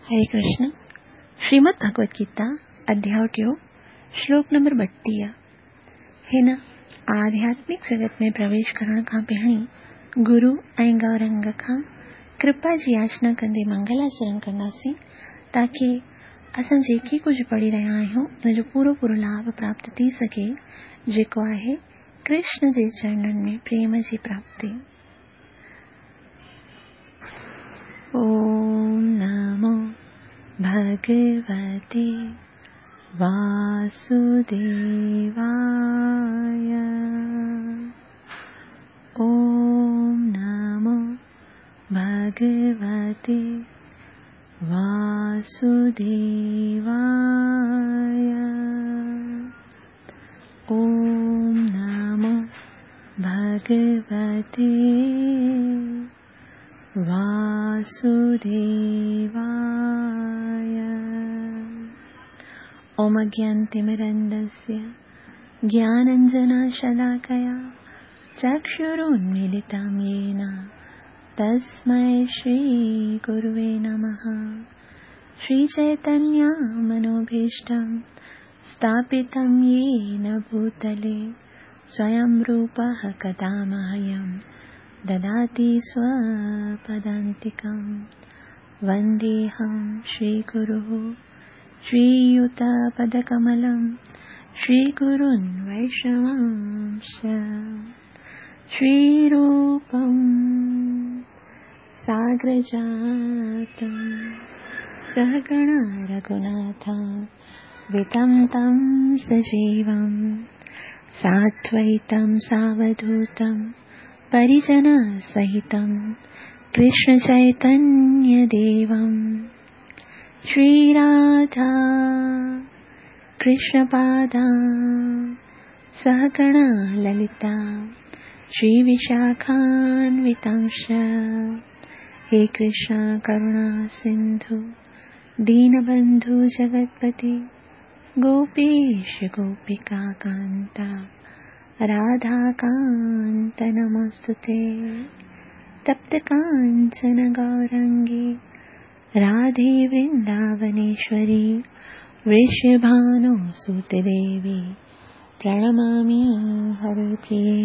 हरे कृष्ण। श्रीमद् भगवद गीता अध्याय ट्यो श्लोक नंबर 32। हिन आध्यात्मिक जगत में प्रवेश करण खां पहिरीं गुरु ऐं गौरंग खां कृपा जी याचना कंदे मंगलाचरण कंदासीं ताकि असां जेकी कुछ पढ़ी रहिया आहियूं उन जो पूरो लाभ प्राप्त थी सके, जेको आहे कृष्ण जे चरणन में प्रेम जी प्राप्ति। ओम नमो भगवते वासुदेवाय। ओम नमो भगवते वासुदेवाय। ओम नमो भगवते वासुदेवाय। ओम अज्ञानतिमिरन्धस्य ज्ञानाञ्जनशलाकया चक्षुरुन्मीलितं येन तस्मै श्रीगुरुवे नमः। श्रीचैतन्यमनोभीष्टं स्थापितं येन भूतले स्वयं रूपः कदा मह्यं ददाति स्वपदान्तिकं। वन्देऽहं श्रीगुरुः श्रीयुतपदकमलं श्रीगुरुन् वैष्णवांश्च। श्रीरूपं साग्रजातं सहगण रघुनाथं वितं तं सजीवं साद्वैतं सावधूतं परिजनसहितं कृष्णचैतन्यदेवं श्रीराधा कृष्णपादां सहगण ललिता श्रीविशाखान्वितांश्च। हे कृष्ण करुणा सिन्धु दीनबन्धु जगत्पते गोपेश गोपिकान्ता राधाकान्त नमोस्तुते। तप्तकाञ्चन गौराङ्गी राधे वृन्दावनेश्वरी वृषभानुसुतदेवी प्रणमामि हरिप्रिये।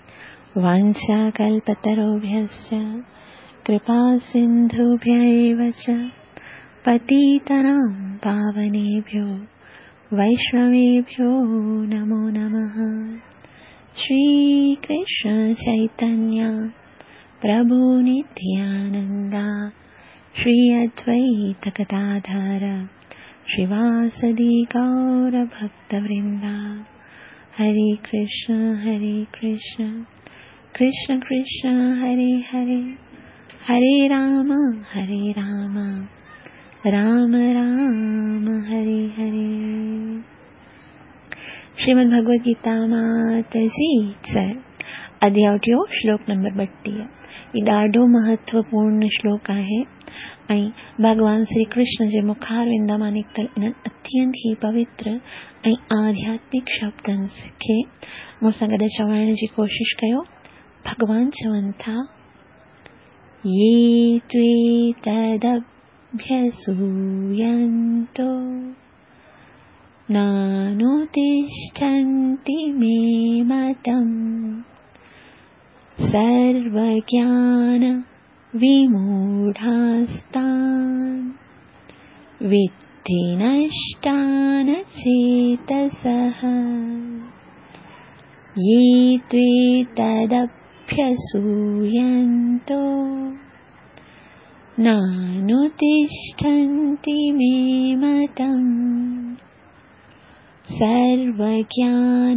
वाञ्छाकल्पतरुभ्यश्च कृपासिन्धुभ्य एव च पतितानां पावनेभ्यो वैष्णवेभ्यो नमो नमः। श्रीकृष्ण चैतन्य प्रभु नित्यानन्द श्री अद्वैत गदाधर श्रीवासदि गौरभक्तवृन्द। हरे कृष्ण कृष्ण कृष्ण हरे हरे, हरे राम राम राम हरे हरे। श्रीमद् भगवद गीता माता जी जय। अध्याय ट्यो श्लोक नंबर 32। ये ॾाढो महत्वपूर्ण श्लोक आहे ऐं भगवान श्री कृष्ण जे मुखारविंद मां निकतल इन्हनि अत्यंत ही पवित्र ऐं आध्यात्मिक शब्दनि खे मूंसां गॾु चवण जी कोशिश कयो। भगवान चवनि था, ये त्वे तदभ्यसूयन्तो नानुतिष्ठन्ति मे मतम् सर्वज्ञान विमूढास्तान् विद्धि नष्टान् चेतसः। ये त्वे तदभ्यसूयन्तो नानुतिष्ठन्ति मे मतम् सर्वज्ञान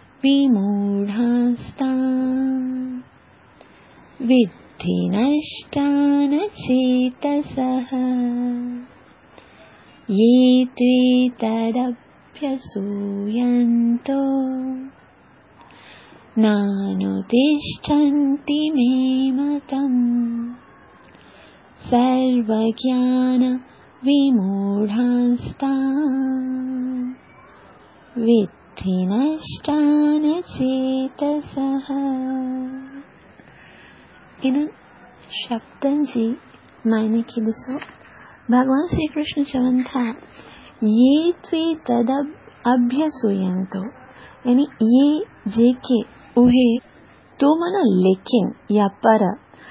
विमूढास्तान् विद्धि नष्टान् चेतसः। ये त्वे तदभ्यसूयन्तो नानुतिष्ठन्ति मे मतम् सर्वज्ञान विमूढास्तान् विद्धि नष्टान् चेतसः। इन शब्दनि जी मायने खे ॾिसो भगवान श्री कृष्ण चवनि था ये त्वे तद अभ्यसूयन्तो, यानी ये जेके उहे तो माना लेकिन या पर,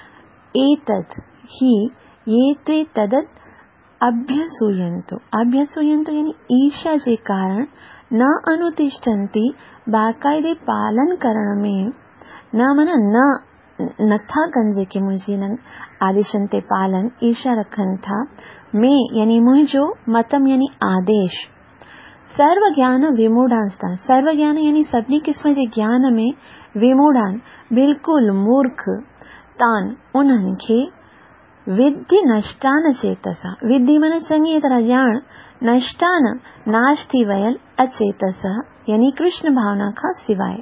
एतद ही ये त्वे तद अभ्यसूयन्तो, अभ्यसूयन्तो यानी ईर्ष्या जे कारण न अनुतिष्ठन्ति, बाकायदे पालन करण में न माना नथा कन जेके मुंहिंजी हिननि आदेशन ते पालन ईर्ष्या रखनि था, में यानी मुंहिंजो, मतम यानी आदेश, सर्व ज्ञान विमूढ़ांस्ता, सर्व ज्ञान यानी सभी किस्म जे ज्ञान में, विमूढ़ान बिल्कुल मूर्ख, तान उन्हनि खे, विद्धि नष्टान चेतसा, विद्धि मन चंगी तरह ॼाण, नष्टान नाश थी वयल, अचेतसा यानी कृष्ण भावना खां सिवाय।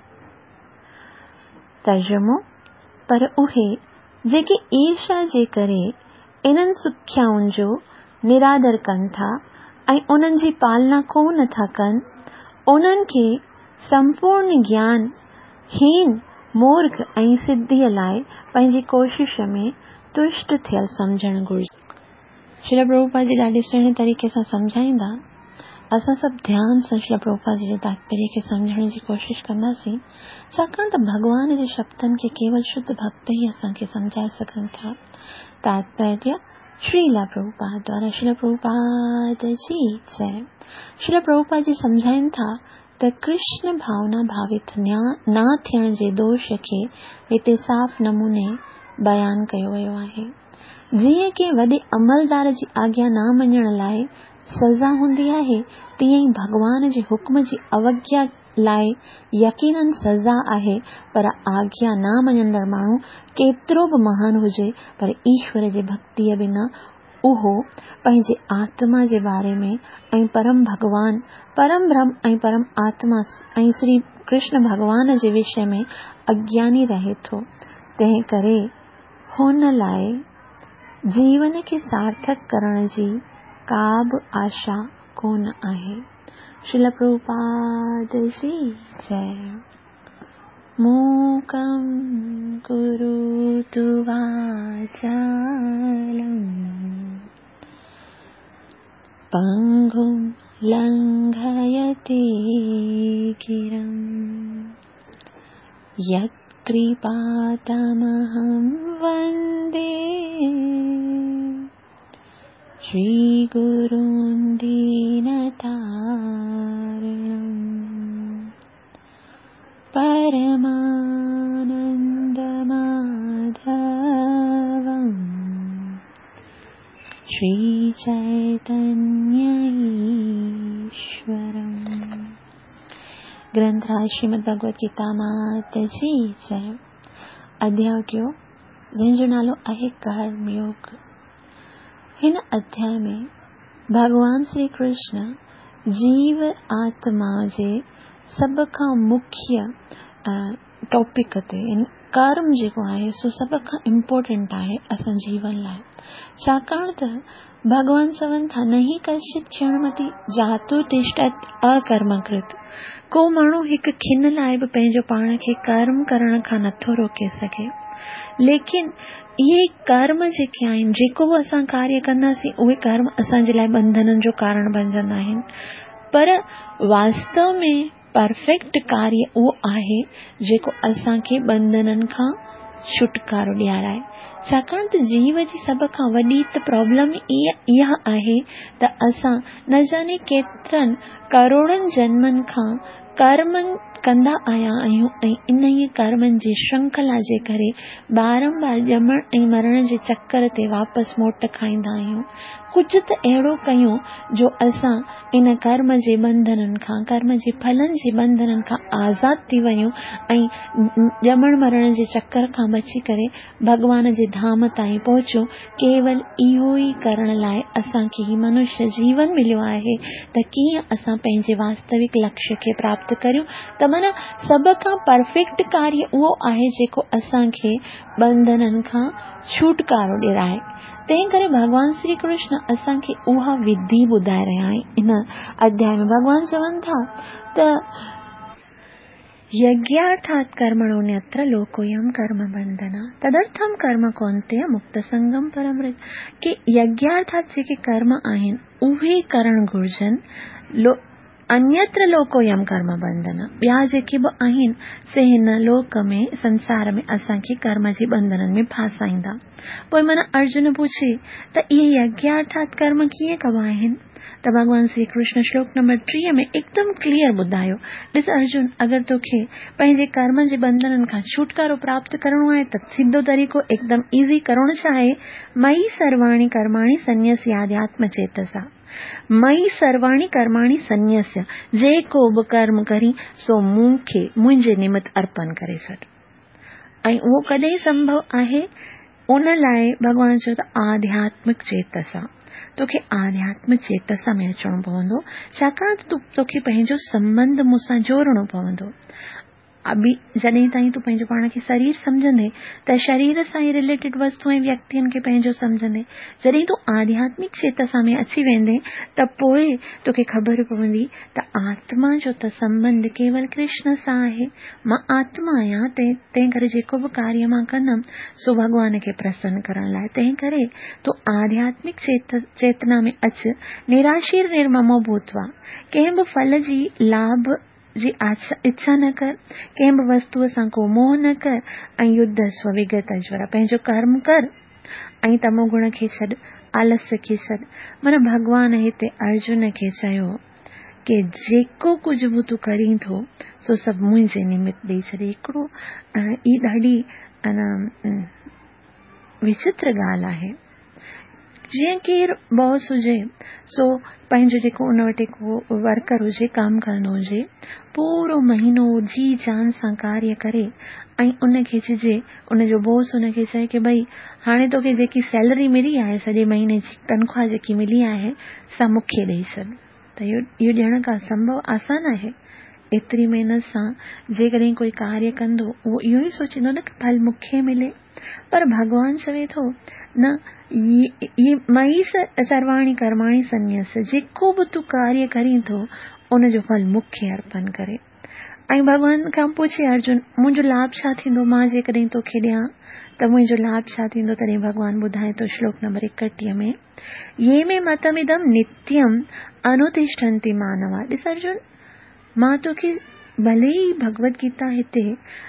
तर्जुमो, पर उहे जेके ईर्ष्या जे करे इन्हनि सुख्याउनि जो निरादर कनि था ऐं उन्हनि जी पालना को नथा कनि, उन्हनि खे संपूर्ण ज्ञान हीन, मूर्ख ऐं सिद्धीअ लाइ पंहिंजी कोशिश में तुष्ट थियल समझण घुरिजे। श्रील प्रभुपाद जी ॾाढे सुहिणे तरीक़े सां सम्झाईंदा। असां सभु ध्यान सां श्रील प्रभुपाद जी जे तात्पर्य खे सम्झण जी कोशिश कंदासीं, छाकाणि त भगवान जे शब्दनि खे केवल शुद्ध भक्त ई असांखे सम्झाए सघनि था। तात्पर्य श्रील प्रभुपाद द्वारा। श्रील प्रभुपाद जी जय। श्रील प्रभुपाद जी सम्झाइनि था त कृष्ण भावना भावित न थियण जे दोष खे हिते साफ़ नमूने बयान कयो वियो आहे। जीअं कि वॾे अमलदार जी आज्ञा न मञण लाइ सज़ा हूंदी आहे, तीअं ई भगवान जे हुक्म जी अवज्ञा लाइ यकीनन सज़ा आहे, पर आज्ञा न मञंदड़ माण्हू केतिरो बि महान हुजे, पर ईश्वर जे भक्तिअ बिना उहो पंहिंजे आत्मा जे बारे में ऐं परम भगवान, परम ब्रह्म ऐं परम आत्मा ऐं श्री कृष्ण भगवान जे विषय में अज्ञानी रहे थो। तंहिं करे हुन लाइ जीवन खे सार्थक करण जी का बि आशा कोन आहे। श्रील प्रभुपाद जी जय। मूकं करोतु वाचालं पंगुं लंघयते गिरं यत्कृपातमहं वन्दे श्रीगुरून् दीनतारिणम् परमानन्दमाधवम् श्रीचैतन्य ईश्वरम्। ग्रंथराज श्रीमद् भगवत गीता मात जी जय। अध्याय टियों, जंहिंजो नालो आहे कर्म योग। हिन अध्याय में भगवान श्री कृष्ण जीव आत्मा जे सब खां मुख्य टॉपिक ते कर्म जेको आहे सो सब खां इम्पोर्टेंट आहे असां जीवन लाइ। छाकाणि त भगवान चवनि था नहीं कश्चित क्षणमति जातु तिष्ठत अकर्मकृत। को माण्हू हिकु खिन लाइ बि पंहिंजो पाण खे कर्म करण खां नथो रोके सघे। लेकिन इहे कर्म जेके आहिनि, जेको बि असां कार्य कंदासीं उहे कर्म असांजे लाइ बंधननि जो कारण बणजंदा आहिनि, पर वास्तव में परफेक्ट कार्य उहो आहे जेको असांखे बंधननि खां छुटकारो ॾियाराए। छाकाणि त जीव जी सभ खां वॾी त प्रॉब्लम इहा आहे त असां न जाने केतिरनि करोड़नि जन्मनि खां कर्म कंदा आया आहियूं ऐं इन ई कर्मनि जी श्रृंखला जे करे बारंबार ॼमण ऐं मरण जे चक्कर ते वापसि मोट खाईंदा आहियूं। कुझु त अहिड़ो कयूं जो असां इन कर्म जे बंधननि खां, कर्म जे फलनि जे बंधननि खां आज़ाद थी वयूं ऐं ॼमण मरण जे चक्कर खां बची करे भगवान जे धाम ताईं पहुचूं। केवल इहो ई करण लाइ असांखे ही मनुष्य जीवन मिलियो आहे त कीअं असां पंहिंजे वास्तविक लक्ष्य खे प्राप्त करियूं। त माना सभ खां परफेक्ट कार्य उहो आहे जेको असांखे बंधननि खां छुटकारो ॾियाराए। तंहिं करे भगवान श्री कृष्ण असांखे उहा विधि ॿुधाए रहिया आहिनि। इन अध्याय में भगवान चवनि था त यज्ञार्थात् कर्मणोऽन्यत्र लोकोऽयं कर्म बंधना तदर्थम कर्म कौन्तेय मुक्त संगम परमृत कि यज्ञार्थात् जेके कर्म आहिनि उहे करण घुर्जनि अन्यत्र लोकोऽयं कर्म बंधना ॿिया जेके बि आहिनि से हिन लोक में संसार में असांखे कर्म जे बंधननि में फासाईंदा। पोइ मन अर्जुन पूछे त इहे यज्ञार्थात् कर्म कीअं कबा आहिनि त भगवान श्री कृष्ण श्लोक नंबर 3 में एकदम क्लियर ॿुधायो। ॾिस अर्जुन, अगर तोखे पंहिंजे कर्म जे बंधननि खां छुटकारो प्राप्त करणो आहे त सिधो तरीक़ो एकदम ईज़ी करणो छा आहे? मयि सर्वाणि कर्माणि सन्न्यस्य आध्यात्म चेतसा। मयि सर्वाणि कर्माणि सन्न्यस्य, जेको बि कर्म करी सो मूंखे मुंहिंजे निमित्त अर्पण करे छॾ। ऐं उहो कॾहिं संभव आहे? उन लाइ भगवान चयो त आध्यात्मिक चेतसा। तोखे आध्यात्म चेतसा में अचणो पवंदो, छाकाणि त तोखे पंहिंजो संबंध मूंसां जोड़णो पवंदो। अभी जॾहिं ताईं तूं पंहिंजो पाण खे शरीर समझंदे त शरीर सां ई रिलेटेड वस्तु ऐं व्यक्तियुनि खे पंहिंजो समझंदे, जॾहिं तूं आध्यात्मिक चेतसा में अची वेंदे त पोइ तोखे ख़बर पवंदी त आत्मा जो त संबंध केवल कृष्ण सां आहे। मां आत्मा आहियां, तंहिं करे जेको बि कार्य मां कंदमि सो भॻवान खे प्रसन्न करण लाइ। तंहिं करे तूं आध्यात्मिक चेतना में अच, निराशीर निर्ममो भूत्वा। कंहिं बि फल जी लाभ जी इच्छा न कर, कंहिं बि वस्तुअ सां को मोह न कर, ऐं युद्ध स्व विगत ज्वरा, पंहिंजो कर्म कर ऐं तमोगुण खे छॾ, आलस्य खे छॾ। मन भगवान हिते अर्जुन खे चयो कि जेको कुछ बि तूं करीं थो सो सभु मुंहिंजे निमित्त ॾेई छॾे। हिकिड़ो ई ॾाढी विचित्र ॻाल्हि आहे। जीअं केरु बॉस हुजे सो पंहिंजो जेको उन वटि को वर्कर हुजे, कम कंदो हुजे, पूरो महीनो जी जान सां कार्य करे ऐं उनखे चइजे, उनजो बॉस उनखे चए कि भई हाणे तोखे जेकी सैलरी मिली आहे, सॼे महीने जी तनख़्वाह जेकी मिली आहे सा मूंखे ॾेई छॾ। त इहो ॾियण का संभव आसान आहे? एतिरी महिनत सां जेकॾहिं कोई कार्य कंदो उहो इहो ई सोचींदो न कि फल मूंखे मिले। पर भगवान चवे थो न, ये मयि सर्वाणि कर्माणि सन्न्यस्य, जेको बि तूं कार्य करीं थो उनजो फल मूंखे अर्पण करे। ऐं भगवान खां पुछे अर्जुन, मुंहिंजो लाभ छा थींदो मां जेकॾहिं तोखे ॾियां त मुंहिंजो लाभ छा थींदो? तॾहिं भगवान ॿुधाए थो श्लोक नंबर 31 में, ये मे मतमिदं नित्यम अनुतिष्ठन्ति मानवा। ॾिस अर्जुन, मां तोखे भले ई भगवत गीता हिते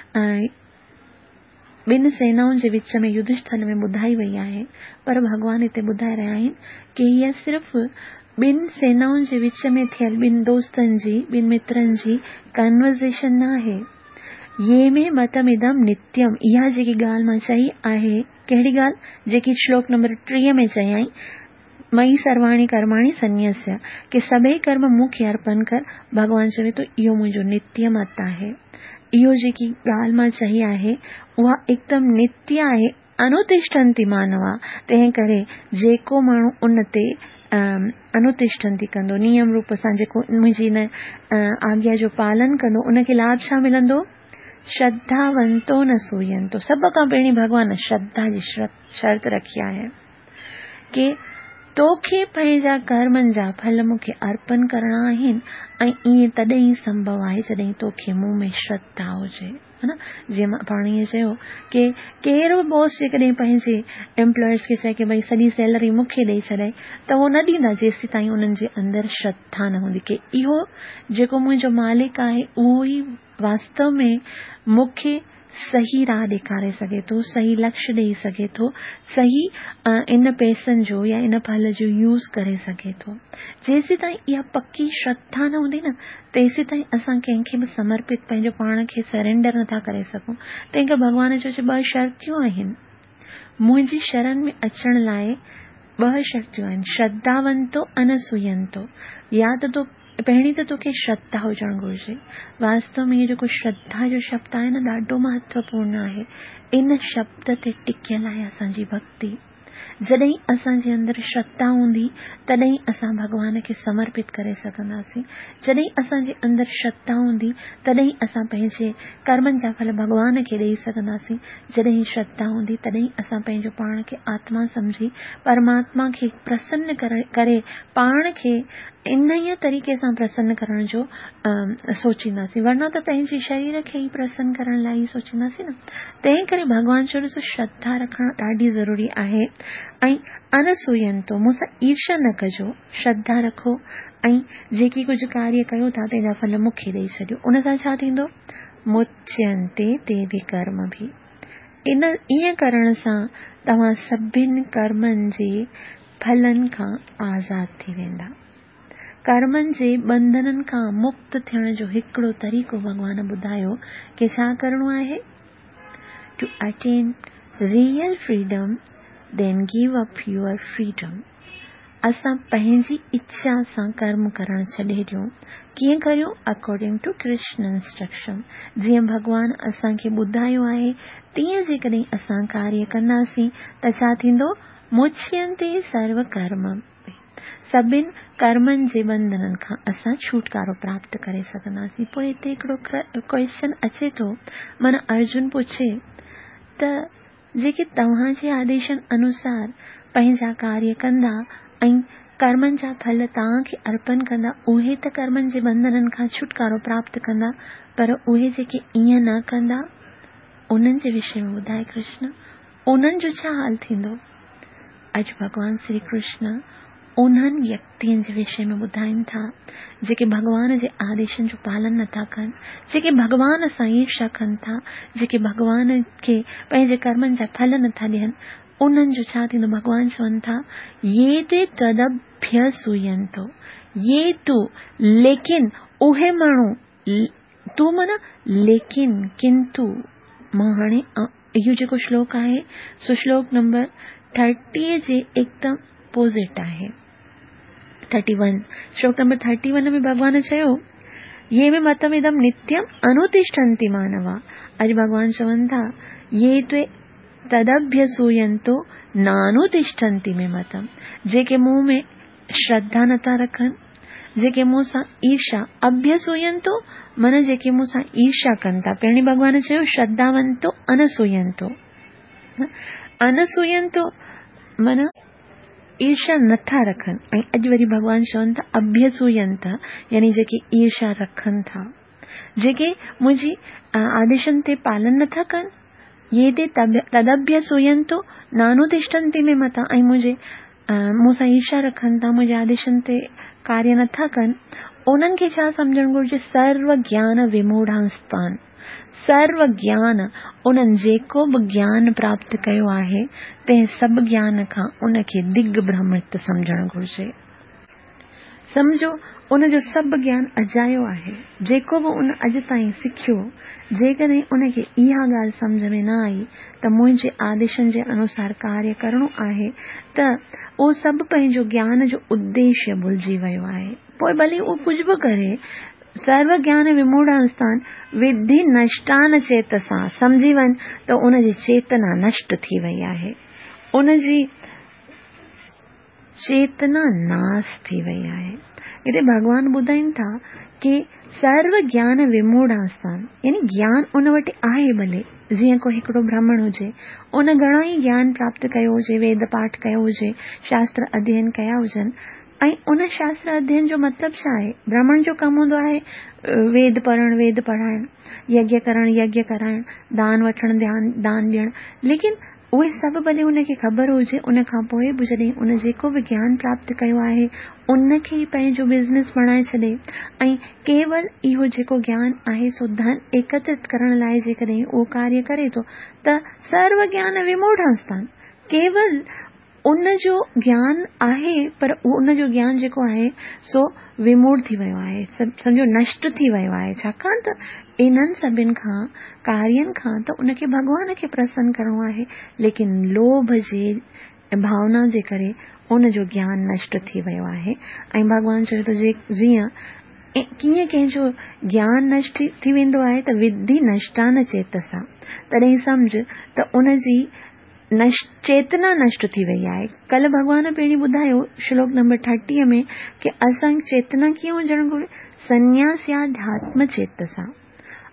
ॿिनि सेनाउनि जे विच में युद्ध स्थल में ॿुधाई वई आहे, पर भगवान हिते ॿुधाए रहिया आहिनि कि हीअ सिर्फ़ ॿिनि सेनाउनि जे विच में थियल, ॿिनि दोस्तनि जी, ॿिनि मित्रनि जी कन्वर्सेशन न आहे। ये में मतमिदम नित्यम, इहा जेकी ॻाल्हि मां चई आहे, कहिड़ी ॻाल्हि? जेकी श्लोक नंबर 3 में चई आई, मयि सर्वाणि कर्माणि सन्न्यस्य, कि सभई कर्म मूंखे अर्पण कर। भगवान चवे तो इहो मुंहिंजो नित्य मत आहे। इहो जेकी ॻाल्हि मां चई आहे उहा एकदम नित्य आहे। अनुतिष्ठन्ति मानवा, तंहिं करे जेको माण्हू उन ते अनुतिष्ठन्ति कंदो, नियम रूप सां जेको मुंहिंजी इन आज्ञा जो पालन कंदो, उनखे लाभ छा मिलंदो? श्रद्धावंतो न सूयंतो। सभ खां पहिरीं भगवान श्रद्धा जी शर्त रखी आहे कि तोखे पंहिंजा कर्मनि जा फल मूंखे अर्पण करणा आहिनि, ऐं ईअं तॾहिं संभव आहे जॾहिं तोखे मूं में श्रद्धा हुजे, है न। जीअं मां पाण ईअं चयो कि केरु बि बॉस जेकॾहिं पंहिंजे एम्प्लॉयर्स खे चए कि भई सॼी सैलरी मूंखे ॾेई छॾे त उहो न ॾींदा जेसि ताईं उन्हनि जे अंदरि श्रद्धा न हूंदी कि इहो जेको मुंहिंजो मालिक आहे उहो ई वास्तव में मूंखे सही राह ॾेखारे सघे थो, सही लक्ष्य ॾेई सघे थो, सही इन पैसनि जो या इन फल जो यूज़ करे सघे थो। जेसि ताईं इहा पक्की श्रद्धा न हूंदी न, तेसि ताईं असां कंहिंखे बि समर्पित पंहिंजो पाण खे सरेंडर नथा करे सघूं। तंहिं करे भगवान जो 2 शर्तियूं आहिनि मुंहिंजी शरण में अचण लाइ। 2 शर्तियूं आहिनि, श्रद्धावंतो अनसूयंतो। या त पहिरीं त तोखे श्रद्धा हुजणु घुरिजे। वास्तव में इहो जेको श्रद्धा जो शब्द आहे न, ॾाढो महत्वपूर्ण आहे। इन शब्द ते टिकियल आहे असांजी भक्ति। जॾहिं असांजे अंदरि श्रद्धा हूंदी तॾहिं असां भगवान खे समर्पित करे सघंदासीं। जॾहिं असांजे अंदरि श्रद्धा हूंदी तॾहिं असां पंहिंजे कर्मनि जा फल भगवान खे ॾेई सघंदासीं। जॾहिं श्रद्धा हूंदी तॾहिं असां पंहिंजो पाण खे आत्मा समझी परमात्मा खे प्रसन्न करे पाण खे इन ई तरीक़े सां प्रसन्न करण जो सोचींदासीं, वरना त पंहिंजे शरीर खे ई प्रसन्न करण लाइ ई सोचींदासीं न। तंहिं करे भॻवान चयो ॾिसो श्रद्धा रखणु ॾाढी ज़रूरी आहे। ऐं अनसूयंतो, मूंसां ईर्ष्या न कजो, श्रद्धा रखो ऐं जेकी कुझु कार्य कयो था तंहिंजा फल मूंखे ॾेई छॾियो। उन सां छा थींदो? मुच्यन्ते ते बि कर्म भी। ईअं करण सां तव्हां सभिनि कर्मनि जे फलनि खां आज़ाद थी वेंदा। कर्मनि जे बंधननि खां मुक्त थियण जो हिकिड़ो तरीक़ो भॻवान ॿुधायो कि छा करणो आहे। To attain real freedom then give up your freedom. असां पंहिंजी इच्छा सां कर्म करण छॾे ॾियूं। कीअं करियूं? According to Krishna instruction. जीअं भॻवान असांखे ॿुधायो आहे तीअं जेकॾहिं असां कार्य कंदासीं त छा थींदो? मुच्यन्ते सर्व कर्म। सभिनि कर्मनि जे बंधननि खां असां छुटकारो प्राप्त करे सघंदासीं। पोइ हिते हिकिड़ो क्वेश्चन अचे थो, माना अर्जुन पुछे त जेके तव्हांजे आदेशनि अनुसार पंहिंजा कार्य कंदा ऐं कर्मनि जा फल तव्हांखे अर्पण कंदा, उहे त कर्मनि जे बंधननि खां छुटकारो प्राप्त कंदा, पर उहे जेके ईअं न कंदा उन्हनि जे विषय में ॿुधाए कृष्ण, उन्हनि जो छा हाल थींदो? अॼु भॻवान श्री कृष्ण उन्हनि व्यक्तियुनि जे विषय में ॿुधाइनि था जेके भॻवान जे आदेशनि जो पालन नथा कनि, जेके भॻवान सां ईर्ष्या कनि था, जेके भॻवान खे पंहिंजे कर्मनि जा फल नथा ॾियनि। उन्हनि जो छा थींदो? भॻवान चवनि था ये ते तदभ्यसूयन्तो, ये तू, लेकिन उहे माण्हू, तू माना लेकिन, किंतु। मां हाणे इहो जेको श्लोक आहे सो श्लोक नंबर 30 जे एकदम अपोजिट आहे। 31 श्लोक नंबर 31 में भगवान चयो ये में मतम इदम नित्यम अनुतिष्ठन्ति मानवा। अॼु भगवान चवनि था ये ते तदभ्यसूयन्तो नानुतिष्ठन्ति में मतम। जेके मुंह में श्रद्धा नथा रखनि, जेके मुंह सां ईर्ष्या, अभ्यसूयन्तो मन जेके मुंह सां ईर्ष्या कनि था। पहिरीं भगवान चयो श्रद्धावंतो अनसूयन्तो। अनसूयन्तो मन ईर्ष्या नथा रखनि, ऐं अॼु वरी भगवान चवनि था अभ्यसूयन्त, यानी जेके ईर्ष्या रखनि था, जेके मुंहिंजी आदेशनि ते पालन नथा कनि। ये ते तदभ्यसूयन्तो नानुतिष्ठन्ति में मता, ऐं मुंहिंजे मूंसां ईर्ष्या रखनि था, मुंहिंजे आदेशनि ते कार्य नथा कनि। उन्हनि खे छा सम्झणु घुरिजे? सर्व ज्ञान विमूढ़ांस्तान। सर्व ज्ञान, उन्हनि जेको बि ज्ञान प्राप्त कयो आहे तंहिं सभु ज्ञान खां उनखे दिग्भ्रमित सम्झणु घुरिजे। सम्झो उनजो सभु ज्ञान अजायो आहे। जेको बि उन अॼु ताईं सिखियो, जेकॾहिं उनखे इहा ॻाल्हि सम्झ में न आई त मुंहिंजे आदेशनि जे अनुसार कार्य करणो आहे, त उहो सभु पंहिंजो ज्ञान जो उद्देश्य भुलिजी वियो आहे। पोइ भले उहो कुझु बि करे, सर्व ज्ञान विमूढ़ांस्तान विद्धि नष्टान चेतसा, सम्झी वञ त उनजी चेतना नष्ट थी वई आहे, उनजी चेतना नाश थी वई आहे। हिते भगवान ॿुधाइनि था कि सर्व ज्ञान विमूढ़ांस्तान, यानी ज्ञान उन वटि आहे। भले जीअं को हिकिड़ो ब्राह्मण हुजे, उन घणा ई ज्ञान प्राप्त कयो हुजे, वेद पाठ कयो हुजे, शास्त्र अध्ययन कया हुजनि, ऐं उन शास्त्र अध्ययन जो मतिलबु छा आहे? ब्राह्मण जो कमु हूंदो आहे वेद पढ़णु, वेद पढ़ाइणु, यज्ञ करणु, यज्ञ कराइणु, दान वठणु, दान ॾियणु। लेकिन उहे सभु भले उनखे ख़बर हुजे, उन खां पोइ बि जॾहिं उन जेको बि ज्ञान प्राप्त कयो आहे उनखे ई पंहिंजो बिज़नेस बणाए छॾे, ऐं केवल इहो जेको ज्ञान आहे सो धन एकत्रित करण लाइ जेकॾहिं उहो कार्य करे थो, त सर्व ज्ञान विमूढ़ांस्तान, केवल उनजो ज्ञान आहे, पर उनजो ज्ञान जेको आहे सो विमूढ़ थी वियो आहे, सम्झो नष्ट थी वियो आहे। छाकाणि त इन्हनि सभिनि खां कार्यनि खां त उनखे भॻवान खे प्रसन्न करणो आहे, लेकिन लोभ जे भावना जे करे उनजो ज्ञान नष्ट थी वियो आहे। ऐं भॻवान चयो त जीअं कीअं कंहिंजो ज्ञान नष्ट थी वेंदो आहे त विद्धि नष्टान चेतसा, तॾहिं सम्झ त उनजी चेतना नष्ट थी वई आहे। कल भगवान पहिरीं ॿुधायो श्लोक नंबर 30 में कि असां चेतना कीअं हुजणु घुरिजे? संन्यास्याध्यात्म चेतसा।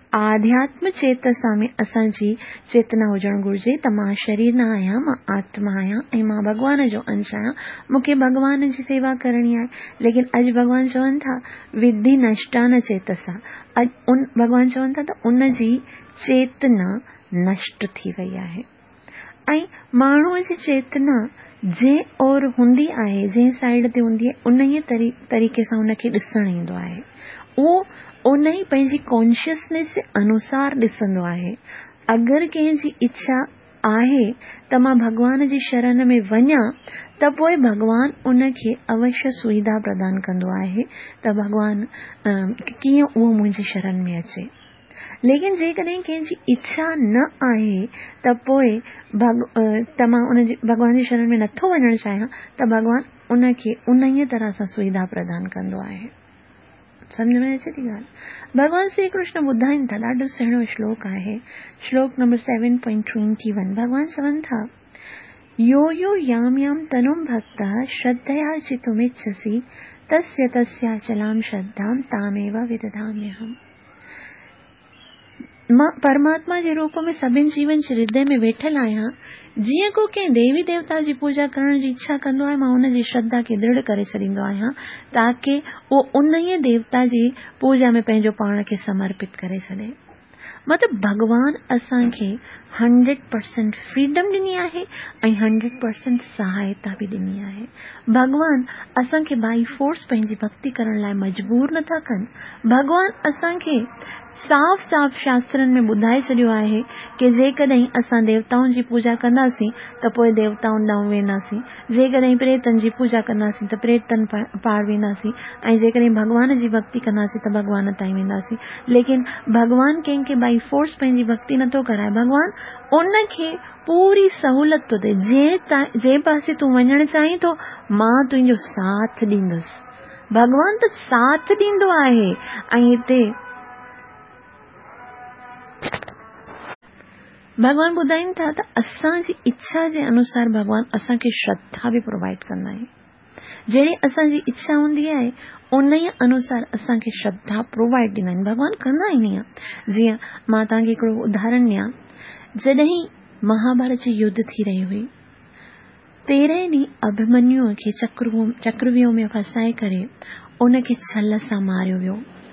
आध्यात्म चेतसा में असांजी चेतना हुजण घुर्जे त मां शरीर न आहियां, मां आत्मा आहियां ऐं मां भगवान जो अंश आहियां, मूंखे भगवान जी सेवा करणी आहे। लेकिन अॼु भगवान चवनि था विद्धि नष्टा न चेतसा, अॼु भगवान चवनि था त उन जी चेतना नष्ट थी वई आहे। ऐं माण्हूअ जी चेतना जंहिं और हूंदी आहे, जंहिं साइड ते हूंदी आहे, उन ई तरीक़े सां उनखे ॾिसण ईंदो आहे। उहो उन ई पंहिंजी कॉन्शियसनेस जे अनुसार ॾिसंदो आहे। अगरि कंहिंजी इच्छा आहे त मां भगवान जी शरण में वञा त पोइ भगवान उनखे अवश्य सुविधा प्रदान कंदो आहे त भगवान कीअं उहो मुंहिंजी शरण में अचे। लेकिन जेकॾहिं कंहिंजी इच्छा न आहे त पोइ मां भगवान जी शरण में नथो वञणु चाहियां त भगवान उनखे उन ई तरह सां सुविधा प्रदान कंदो आहे। समझ में अचे थी ॻाल्हि? भगवान श्री कृष्ण ॿुधाइनि था, ॾाढो सुहिणो श्लोक आहे, श्लोक नंबर 7.21। भगवान चवनि था यो यो याम याम तनुम भक्तः श्रद्धया चितुमिच्छसि तस्य तस्याचलां श्रद्धां तामेव विदधाम्यहम्। मां परमात्मा जे रूप में सभिनि जीवन जे हृदय में वेठल आहियां। जीअं को कंहिं देवी देवता जी पूजा करण जी इच्छा कंदो आहे, मां उन जी श्रद्धा खे दृढ़ करे छॾींदो आहियां ताकि उहो उन ई देवता जी पूजा में पंहिंजो पाण खे समर्पित करे छॾे। मतलब भगवान असांखे 100% फ्रीडम ॾिनी आहे ऐं 100% सहायता भी ॾिनी आहे। भगवान असांखे बाई फोर्स पंहिंजी भक्ति करण लाइ मजबूर नथा कनि। भगवान असांखे साफ़ साफ़ शास्त्रनि में ॿुधाए छॾियो आहे कि जेकॾहिं असां देवताउनि जी पूजा कंदासीं त पोइ देवताउनि ॾांहुं वेंदासीं, जेकॾहिं प्रेतनि जी पूजा कंदासीं त प्रेतनि पार वेंदासीं, ऐं जेकॾहिं भगवान जी भक्ति कंदासीं त भगवान ताईं वेंदासीं। लेकिन भगवान कंहिंखे बाई फोर्स पंहिंजी भक्ति नथो कराए। भगवान उनखे पूरी सहूलियत थो ॾे, जे पासे तूं वञणु चाहीं थो मां तुंहिंजो साथ ॾींदुसि। भगवान त साथ ॾींदो आहे। ऐं हिते भगवान ॿुधाइनि था त असांजी इच्छा जे अनुसार भगवान असांखे श्रद्धा भी प्रोवाइड कंदा आहिनि। जहिड़ी असांजी इच्छा हूंदी आहे उन ई अनुसार असांखे श्रद्धा प्रोवाइड ॾींदा आहिनि। भगवान कंदा आहिनि ईअं। जीअं मां तव्हांखे हिकिड़ो उदाहरण ॾियां, जॾहिं महाभारत जी युद्ध थी रही हुई, 13 ॾींहं अभिमन्यु खे चक्रव्यूह में फसाए करे उनखे छल सां मारियो वियो।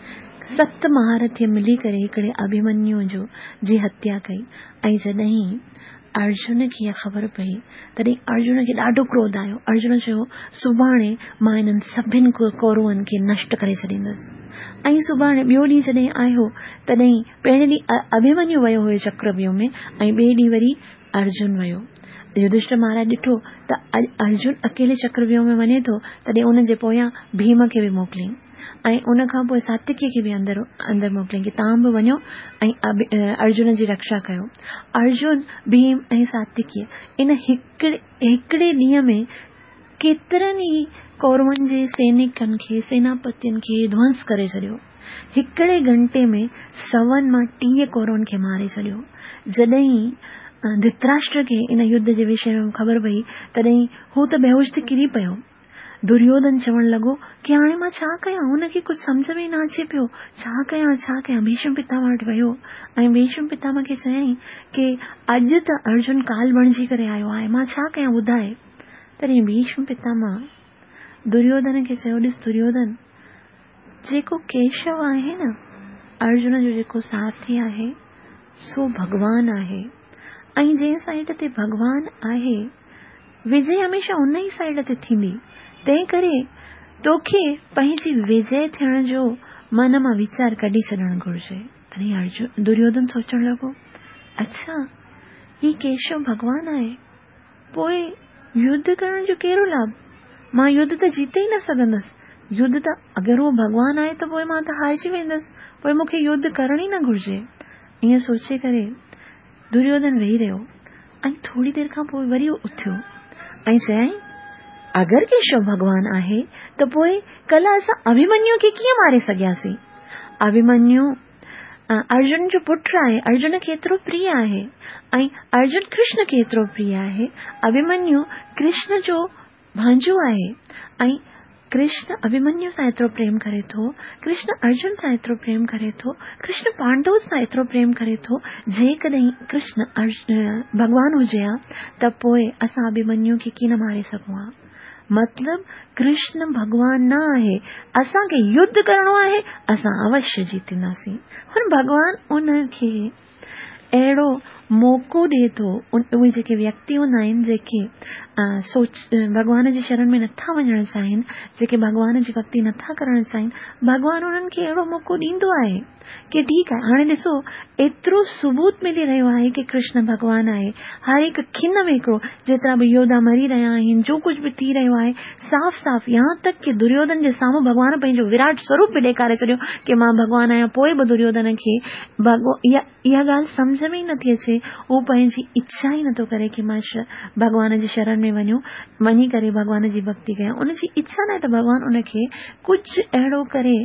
7 महारथी मिली करे हिकिड़े अभिमन्यु जी हत्या कई। ऐं जॾहिं अर्जुन खे ख़बर पई तॾहिं अर्जुन खे ॾाढो क्रोध आयो। अर्जुन चयो सुभाणे मां इन्हनि सभिनि कौरवनि खे नष्ट करे छॾींदुसि। ऐं सुभाणे ॿियो ॾींहुं जॾहिं आयो तॾहिं पहिरें ॾींहुं अभिमन्यु वियो हुयो चक्रव्यूह में ऐं ॿिए ॾींहुं वरी अर्जुन वियो। युधिष्ठिर महाराज ॾिठो त अर्जुन अकेले चक्रव्यूह में वञे थो, तॾहिं उन जे पोयां भीम खे बि मोकिलियईं ऐं उन खां पोइ सात्विकी खे बि अंदर मोकिलियईं कि तव्हां बि वञो ऐं अर्जुन जी रक्षा कयो। अर्जुन, भीम ऐं सात्विकी इन हिकिड़े ॾींहं में केतिरनि ई कौरवनि जे सैनिकनि खे, सेनापतियुनि खे ध्वंस करे छॾियो। हिकिड़े घंटे में 100 मां 30 कौरवनि खे मारे छॾियो। जॾहिं धृतराष्ट्र खे इन युद्ध जे विषय में ख़बर पई तॾहिं हू त बेहोश थी किरी पियो। दुर्योधन चवण लॻो कि हाणे मां छा कयां, हुनखे कुझु सम्झ में न अचे पियो, छा कयां। भीष्म पितामह वटि वियो ऐं भीष्म पितामह खे चयईं कि अॼु त अर्जुन काल बणिजी करे आयो आहे, मां छा कयां ॿुधाए। तॾहिं भीष्म पितामह दुर्योधन खे चयो, ॾिस दुर्योधन, जेको केशव आहे न, अर्जुन जो जेको साथी आहे सो भगवान आहे ऐं जंहिं साइड ते भगवान आहे विजय हमेशा उन ई साइड ते थींदी। तंहिं करे तोखे पंहिंजी विजय थियण जो मन मां वीचार कढी छॾणु घुर्जे। तॾहिं दुर्योधन सोचण लॻो, अच्छा ही केशव भगवान आहे, पोइ युद्ध करण जो कहिड़ो लाभ, मां युद्ध त जीते ई न सघंदसि। युद्ध त अगरि उहो भगवान आहे त पोइ मां त हारजी वेंदसि, पोइ मूंखे युद्ध करण ई न घुर्जे। ईअं सोचे करे दुर्योधन वेही रहियो ऐं थोड़ी देर खां पोइ वरी उथियो ऐं चयईं, अगरि केशव भगवान आहे त पोइ कल्ह असां अभिमन्यु खे कीअं मारे सघियासीं। अभिमन्यु अर्जुन जो पुत्र आहे, अर्जुन खे एतिरो प्रिय आहे ऐं अर्जुन कृष्ण खे एतिरो प्रिय आहे। अभिमन्यु कृष्ण जो भांजो आहे ऐं कृष्ण अभिमन्यु सां एतिरो प्रेम करे थो, कृष्ण अर्जुन सां एतिरो प्रेम करे थो, कृष्ण पांडव सां एतिरो प्रेम करे थो, जेकॾहिं कृष्ण भगवान हुजे हा त पोइ असां अभिमन्यु खे कीअं न मारे सघूं हा। मतलब कृष्ण भगवान न आहे, असांखे युद्ध करणो आहे, असां अवश्य जीतींदासीं। हुन भगवान उनखे अहिड़ो मौक़ो ॾिए थो। उहे जेके व्यक्ति हूंदा आहिनि जेके भगवान जी शरण में नथा वञण चाहिनि, जेके भगवान जी भक्ति नथा करण चाहिनि, भगवान उन्हनि खे अहिड़ो मौक़ो ॾींदो आहे कि ठीकु आहे, हाणे ॾिसो एतिरो सबूत मिली रहियो आहे कि कृष्ण भगवान आहे। हर हिकु खिन में हिकिड़ो, जेतिरा बि योद्धा मरी रहिया आहिनि, जो कुछ भी थी रहियो आहे, साफ़ साफ़ यहाँ तक कि दुर्योधन जे साम्हूं भगवान पंहिंजो विराट स्वरूप बि ॾेखारे छॾियो कि मां भगवान आहियां। पोइ बि दुर्योधन खे इहा ॻाल्हि सम्झ में ई नथी अचे, हू पंहिंजी इच्छा ई नथो करे कि मां भगवान जी शरण में वञी करे भगवान जी भक्ति कयां। उनजी इच्छा न आहे त भगवान उनखे कुछ अहिड़ो करे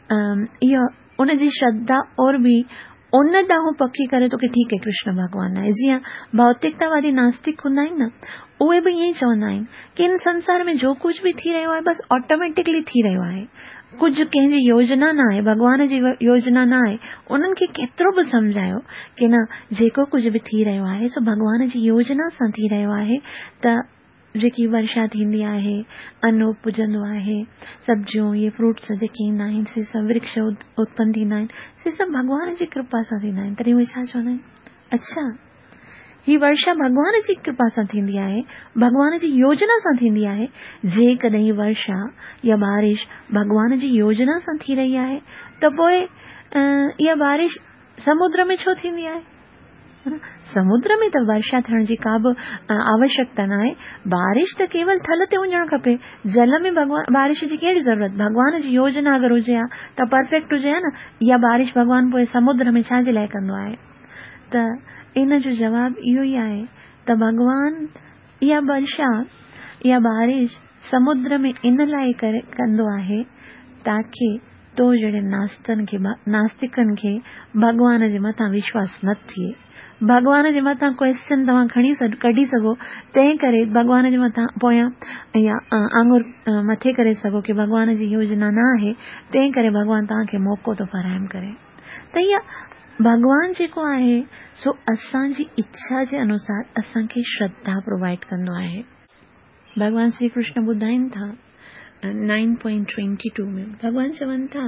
इहा उनजी श्रद्धा और भी उन ॾांहुं पकी करे थो कि ठीकु है कृष्ण भगवान आहे। जीअं भौतिकतावादी नास्तिक हूंदा आहिनि न, उहे बि ईअं ई चवंदा आहिनि कि इन संसार में जो कुछ भी थी रहियो आहे बस ऑटोमेटिकली थी रहियो आहे, कुछ कंहिंजी योजना न आहे, भगवान जी योजना न आहे। उन्हनि खे केतिरो बि सम्झायो कि न जेको कुछ भी थी रहियो आहे सो भगवान जी योजना सां थी रहियो आहे। त जेकी वर्षा थींदी आहे, अन्न उपजंदो आहे, सब्जियूं ये फ्रूट्स जेके ईंदा आहिनि, से सभु वृक्ष उत्पन्न थींदा आहिनि, से सभु भगवान जी कृपा सां थींदा आहिनि। तॾहिं उहे छा चवंदा आहिनि, अच्छा ही वर्षा भगवान जी कृपा सां थींदी आहे, भगवान जी योजना सां थींदी आहे। जेकॾहिं वर्षा या बारिश भगवान जी योजना सां थी रही आहे त पोइ इहा बारिश समुद्र में छो थींदी आहे? समुद्र में त वर्षा थियण जी का बि आवश्यकता न आहे। बारिश त केवल थल ते हुजणु खपे। जल में बारिश जी कहिड़ी ज़रूरत? भगवान जी योजना अगरि हुजे हा त परफेक्ट हुजे हा न, इहा बारिश भगवान पोइ समुद्र में छा जे लाइ कंदो आहे? त इन जो जवाब इहो ई आहे त भगवान इहा वर्षा या बारिश समुद्र में इन लाइ कंदो आहे ताकि तो जहिड़े नास्तिकनि खे भगवान जे मथां विश्वास न थिए, भगवान जे मथां क्वेश्चन तव्हां कढी सघो, तंहिं करे भगवान जे मथां पोयां या आंगुर मथे करे सघो कि भगवान जी योजना न आहे, तंहिं करे भगवान तव्हांखे मौक़ो थो फराहम करे। त इहा भगवान जेको आहे सो असांजी इच्छा जे अनुसार असांखे श्रद्धा प्रोवाइड कंदो आहे। भगवान श्री कृष्ण ॿुधाइनि था 9.22 में, भगवान चवनि था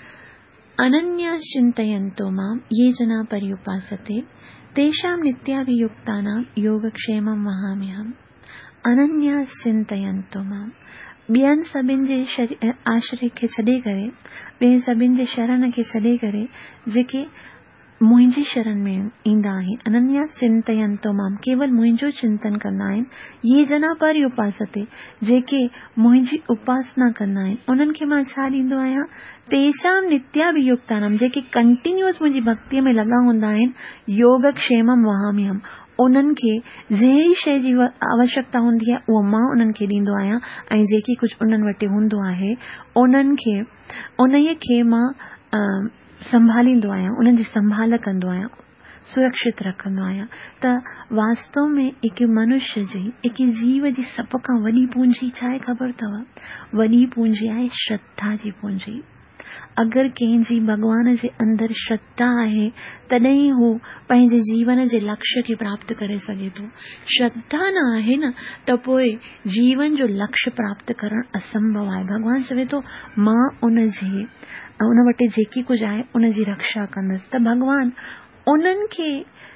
अनन्या चिंतयन्तो मां ये जना पर्युपासते तेषां नित्याभियुक्तानां योगक्षेमं वहाम्यहम्। अनन्या चिंतयन्तो मां, ॿियनि सभिनि जे आश्रय खे छॾे करे, ॿियनि सभिनि जे शरण खे छॾे करे जेके मुंहिंजी शरण में ईंदा आहिनि, अनन्या चिंतयन्तो मां, केवल मुंहिंजो चिंतन कंदा आहिनि, ये जना पर्युपासते, जेके मुंहिंजी उपासना कंदा आहिनि, उन्हनि खे मां छा ॾींदो आहियां? तेषां नित्याभियुक्तानां, जेके कंटिन्यूअस मुंहिंजी भक्तिअ में लॻा हूंदा आहिनि, योगक्षेमं वहाम्यहम्, उन्हनि खे जहिड़ी शइ जी आवश्यकता हूंदी आहे उहो मां उन्हनि खे ॾींदो आहियां, ऐं जेकी कुझु उन्हनि वटि हूंदो आहे उन्हीअ खे मां संभालींदो आहियां, उन्हनि जी संभाल कंदो आहियां, सुरक्षित रखंदो आहियां। त वास्तव में हिकु मनुष्य जी, हिकु जीव जी सभ खां वॾी पूंजी छा आहे ख़बर अथव? वॾी पूंजी आहे श्रद्धा जी पूंजी। अगरि कंहिंजी भगवान जे अंदरि श्रद्धा आहे तॾहिं हू पंहिंजे जीवन जे लक्ष्य खे प्राप्त करे सघे थो। श्रद्धा न आहे न त पोइ जीवन जो लक्ष्य प्राप्त करणु असंभव आहे। भगवान चवे थो मां उन वटि जेकी कुझु आहे उनजी रक्षा कंदसि। त भगवान उन्हनि खे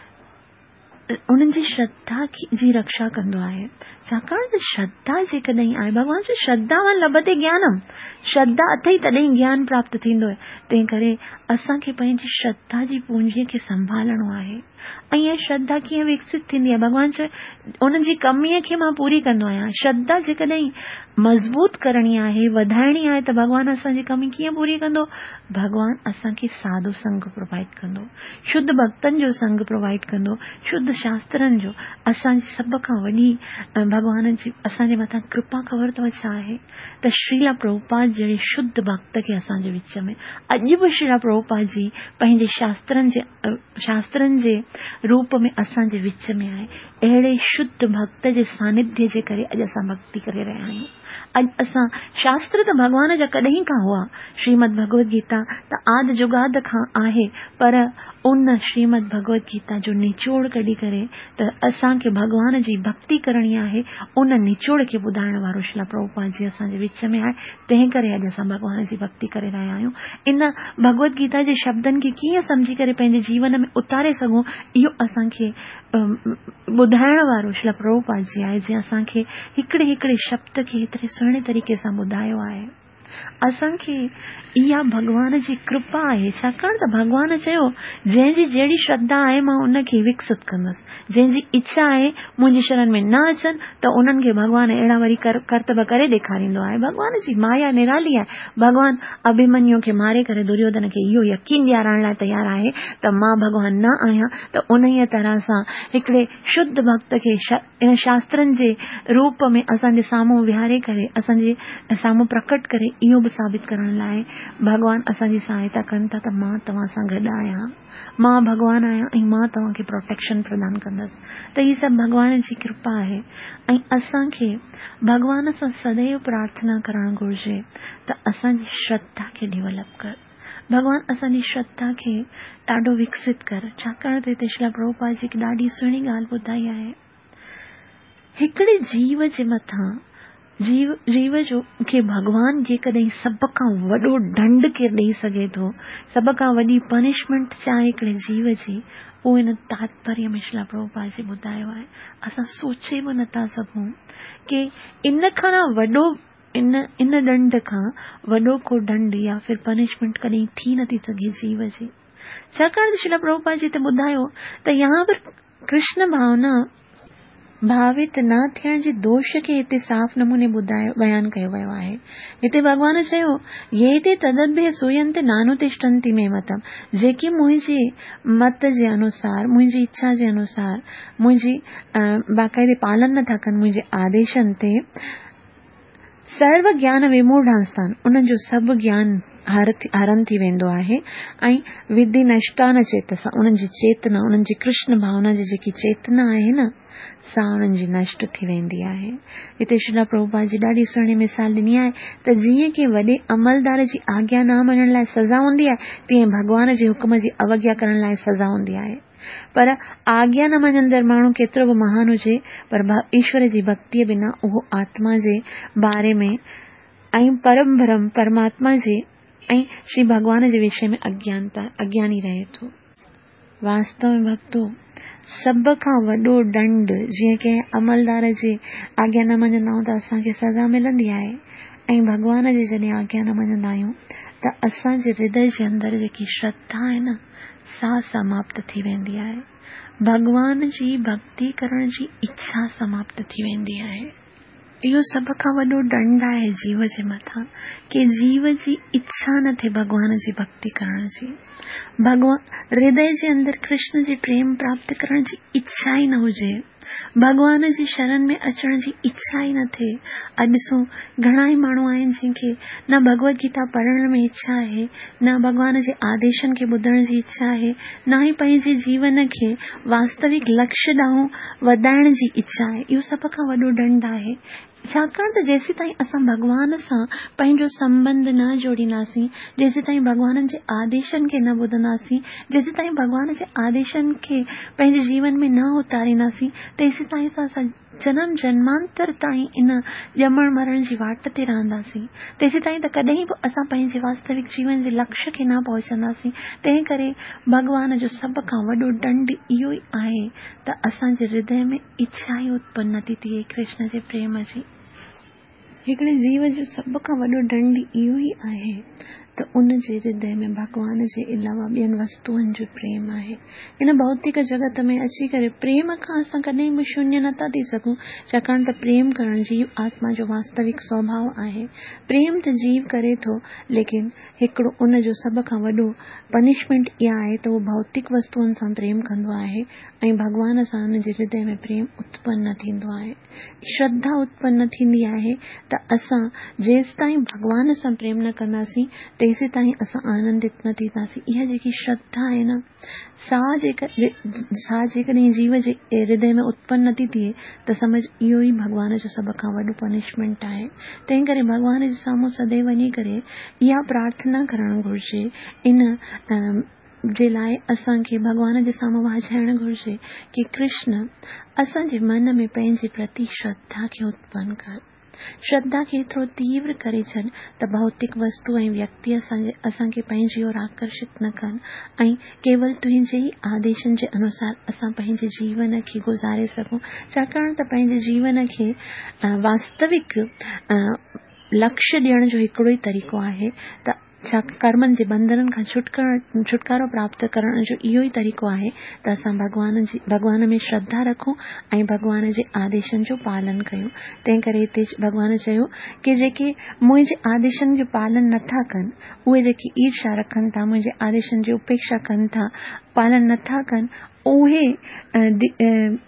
उन्हनि जी श्रद्धा जी रक्षा कंदो आहे, छाकाणि त श्रद्धा जेकॾहिं आहे, भगवान जो श्रद्धावान लभते ज्ञानम, श्रद्धा अथई तॾहिं ज्ञान प्राप्त थींदो आहे। तंहिं करे असांखे पंहिंजी श्रद्धा जी पूंजीअ खे संभालणो आहे। ऐं इहा श्रद्धा कीअं विकसित थींदी आहे? भगवान चए उनजी कमीअ खे मां पूरी कंदो आहियां। श्रद्धा जेकॾहिं मज़बूत करणी आहे, वधाइणी आहे, त भगवान असांजी कमी कीअं पूरी कंदो? भगवान असांखे साधु संग प्रोवाइड कंदो, शुद्ध भक्तनि जो संग प्रोवाइड कंदो, शुद्ध शास्त्रनि जो। असांजी सभ खां वॾी भगवान जी असांजे मथां कृपा ख़बर अथव छा आहे? त श्रीला प्रभुपाद जहिड़े शुद्ध भक्त खे असांजे विच में, अॼु बि श्रीला प्रभुपाद जी पंहिंजे शास्त्रनि जे रूप में असांजे विच में आहे। अहिड़े शुद्ध भक्त जे सानिध्य जे करे अॼु असां भक्ति करे रहिया आहियूं। अॼु असां शास्त्र त भॻवान जा कॾहिं खां हुआ, श्रीमद भगवत गीता त आदि जुगाद खां आहे, पर उन श्रीमद भगवत गीता जो निचोड़ कढी करे त असांखे भॻवान जी भक्ति करणी आहे, उन निचोड़ खे ॿुधाइण वारो श्रील प्रभुपाद जी असांजे विच में आहे। तंहिं करे अॼु असां भॻवान जी भक्ति करे रहिया आहियूं। इन भगवत गीता जे शब्दनि खे कीअं समझी करे पंहिंजे जीवन में उतारे सघूं, इहो असांखे ॿुधाइण वारो श्रील प्रभुपाद जी आहे, जंहिं असांखे हिकिड़े हिकिड़े शब्द खे एतिरे सुहिणे तरीक़े सां ॿुधायो आहे। असांखे इहा भॻवान जी कृपा आहे, छाकाणि त भॻवान चयो जंहिंजी जहिड़ी श्रद्धा आहे मां उनखे विकसित कंदसि, जंहिंजी इच्छा आहे मुंहिंजी शरण में न अचनि त उन्हनि खे भॻवान अहिड़ा वरी कर्तव्य करे ॾेखारींदो आहे। भॻवान जी माया निराली आहे। भॻवान अभिमन्यु खे मारे करे दुर्योधन खे इहो यकीन ॾियारण लाइ तयार आहे त मां भॻवान न आहियां, त उन ई तरह सां हिकिड़े शुद्ध भक्त खे इन शास्त्रनि जे रूप में असांजे साम्हूं विहारे करे, असांजे साम्हूं प्रकट करे इहो बि साबित करण लाइ भॻवान असांजी सहायता कनि था त मां तव्हां सां गॾु आहियां, मां भॻवान आहियां ऐं मां तव्हांखे प्रोटेक्शन प्रदान कंदसि। त हीअ सभु भॻवान जी कृपा आहे ऐं असांखे भॻवान सां सदैव प्रार्थना करणु घुर्जे त असांजी श्रद्धा खे डेवलप कर, भॻवान असांजी श्रद्धा खे ॾाढो विकसित कर। छाकाणि त हिते श्रील प्रभुपाद जी ॾाढी सुहिणी ॻाल्हि ॿुधाई आहे, हिकिड़े जीव जे मथां जीव जो खे भॻवान जेकॾहिं सभ खां वॾो दंड केरु ॾेई सघे थो, सभ खां वॾी पनिशमेंट चाहे हिकिड़े जीव जी, उहो इन तात्पर्य में श्रील प्रभुपाद जी ॿुधायो आहे। असां सोचे बि नथा सघूं कि इन खां वॾो इन दंड खां वॾो को दंड या फिर पनिशमेंट कॾहिं थी नथी सघे जीव जी। छाकाणि श्रील प्रभुपाद जी हिते ॿुधायो त यहाँ पर कृष्ण भावना भावित न थियण जे दोष खे हिते साफ़ नमूने बयान कयो वियो आहे। हिते भॻवान चयो ये ते तदद्भ्य सूयन्ते नानुतिष्ठन्ति मे मतम, जेके मुंहिंजे मत जे अनुसार, मुंहिंजी इच्छा जे अनुसार, मुंहिंजी बाक़ाइदे पालन नथा कनि, मुंहिंजे आदेशनि ते, सर्व ज्ञान विमूढ़ांस्तान, उन्हनि जो सभु ज्ञान हरन थी वेंदो आहे ऐं विधि नष्टान चेतसा, उन्हनि जी चेतना, उन्हनि जी कृष्ण भावना जी जेकी चेतना आहे न, सा उन्हनि जी नष्ट थी वेंदी आहे। हिते श्रील प्रभुपाद जी ॾाढी सुहिणी मिसाल ॾिनी आहे त जीअं कि वॾे अमलदार जी आज्ञा न मञण लाइ सज़ा हूंदी आहे, तीअं भॻवान जे हुकुम जी अवज्ञा करण लाइ सज़ा हूंदी आहे। पर आज्ञा न मञंदड़ माण्हू केतिरो बि महान हुजे, पर ईश्वर जी भक्तिअ बिना उहो आत्मा जे बारे में ऐं परम ब्रह्म परमात्मा जे ऐं श्री भॻवान जे विषय में अज्ञानी रहे थो। वास्तव में भक्तो, सभ खां वॾो दंड जीअं कंहिं अमलदार जे आज्ञा न मञंदा आहियूं त असांखे सज़ा मिलंदी आहे, ऐं भॻवान जी जॾहिं आज्ञा न मञंदा आहियूं त असांजे हृदय जे अंदर जेकी श्रद्धा आहे न, सा समाप्त थी वेंदी आहे। भॻवान जी भक्ति करण जी इच्छा समाप्त थी वेंदी आहे। इहो सभ खां वॾो दंड आहे जीव जे मथां, कि जीव जी इच्छा न थिए भॻवान जी भक्ति करण जी। भॻवान हृदय जे अंदर कृष्ण जी प्रेम प्राप्त करण जी इच्छा ई न हुजे, भॻवान जी शरण में अचण जी इच्छा ई न थिए। अॼु ॾिसो घणा ई माण्हू आहिनि जंहिंखे न भगवत गीता पढ़ण में इच्छा आहे, न भॻवान जे आदेशनि खे ॿुधण जी इच्छा आहे, न ई पंहिंजे जीवन खे वास्तविक लक्ष्य ॾांहुं वधाइण जी इच्छा आहे। इहो सभ खां वॾो दंड आहे। छाकाणि त जेसि ताईं असां भॻवान सां पंहिंजो संबंध न जोड़ींदासीं, जेसि ताईं भॻवान जे आदेशनि खे न ॿुधंदासीं, जेसि ताईं भॻवान जे आदेशनि खे पंहिंजे जीवन में न उतारींदासीं, तेसि ताईं असां जन्म जन्मांतर ताईं इन ॼमण मरण जी वाट ते रहंदासीं। तेसि ताईं त कॾहिं बि असां पंहिंजे वास्तविक जीवन जे लक्ष्य खे न पहुचंदासीं। तंहिं करे भॻवान जो सभ खां वॾो दंड इहो ई आहे त असांजे हृदय में इच्छा ई उत्पन्न नथी थिए कृष्ण जे प्रेम जी। हिकिड़े जीव जो सभ खां वॾो दंड इहो ई आहे त उन जे हृदय में भॻवान जे अलावा ॿियनि वस्तुअनि जो प्रेम आहे। इन भौतिक जगत में अची करे प्रेम खां असां कॾहिं बि शून्य नथा थी सघूं, छाकाणि त प्रेम करण जीव आत्मा जो वास्तविक स्वभाव आहे। प्रेम त जीव करे थो, लेकिन हिकिड़ो उन जो सभ खां वॾो पनिशमेंट इहा आहे त उहो भौतिक वस्तुअनि सां प्रेम कंदो आहे ऐं भॻवान सां उन जे हृदय में प्रेम उत्पन्न न थींदो आहे, श्रद्धा उत्पन्न न थींदी आहे। त असां जेसि ताईं भॻवान सां प्रेम न कंदासीं तेसी ताईं असां आनंदित न थींदासीं। इहा जेकी श्रद्धा आहे न, सा जेकॾहिं जीव जे हृदय में उत्पन्न नथी थिए त समझ इहो ई भॻवान जो सभ खां वॾो पनिशमेंट आहे। तंहिं करे भॻवान जे साम्हूं सदैव वञी करे इहा प्रार्थना करणु घुरिजे, इन जे लाइ असांखे भॻवान जे साम्हूं वाचाइणु घुरिजे कि कृष्ण असांजे मन में पंहिंजे प्रति श्रद्धा खे उत्पन्न कर, श्रद्धा खे एतिरो तीव्र करे छॾ त भौतिक वस्तु ऐं व्यक्ति असांखे पंहिंजी ओर आकर्षित न कनि ऐं केवल तुंहिंजे ई आदेशनि जे अनुसार असां पंहिंजे जीवन खे गुज़ारे सघूं। छाकाणि त पंहिंजे जीवन खे वास्तविक लक्ष्य ॾियण जो हिकिड़ो ई तरीक़ो आहे त कर्मनि जे बंधननि खां छुटकारो प्राप्त करण जो इहो ई तरीक़ो आहे त असां भॻवान में श्रद्धा रखूं ऐं भॻवान जे आदेशनि जो पालन कयूं। तंहिं करे हिते भॻवान चयो कि जेके मुंहिंजे आदेशनि जो पालन नथा कनि, उहे जेके ईर्ष्या रखनि था, मुंहिंजे आदेशनि जी उपेक्षा कनि था, पालन नथा कनि, उहे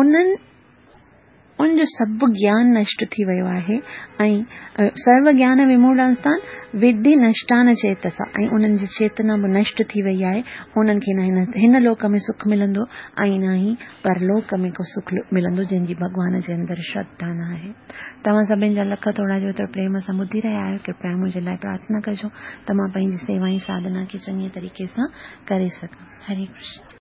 उनजो सभु ज्ञान नष्ट थी वियो आहे ऐं सर्व ज्ञान विमूढ़ांस्तान विद्धि नष्टान चेतसा, ऐं उन्हनि जी चेतना बि नष्ट थी वई आहे। उन्हनि खे न हिन लोक में सुख मिलंदो ऐं न ई परलोक में को सुख मिलंदो जंहिंजी भॻवान जे अंदरि श्रद्धा न आहे। तव्हां सभिनि जा लख थोड़ा जो एतिरो प्रेम सां ॿुधी रहिया आहियो। कृपया मुंहिंजे लाइ प्रार्थना कजो त मां पंहिंजी सेवा ऐं साधना खे चङी तरीक़े सां करे सघां। हरे कृष्ण।